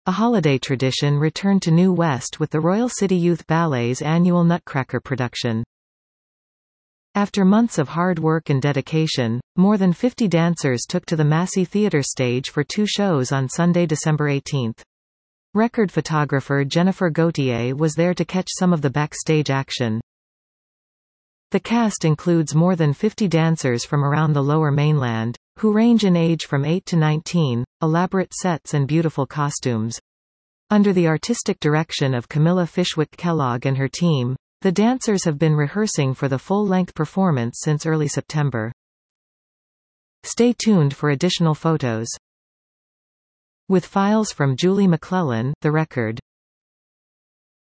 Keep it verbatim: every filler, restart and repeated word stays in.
A holiday tradition returned to New West with the Royal City Youth Ballet's annual Nutcracker production. After months of hard work and dedication, more than fifty dancers took to the Massey Theatre stage for two shows on Sunday, December eighteenth. Record photographer Jennifer Gauthier was there to catch some of the backstage action. The cast includes more than fifty dancers from around the Lower Mainland, who range in age from eight to nineteen, elaborate sets and beautiful costumes. Under the artistic direction of Camilla Fishwick Kellogg and her team, the dancers have been rehearsing for the full-length performance since early September. Stay tuned for additional photos. With files from Julie McClellan, The Record.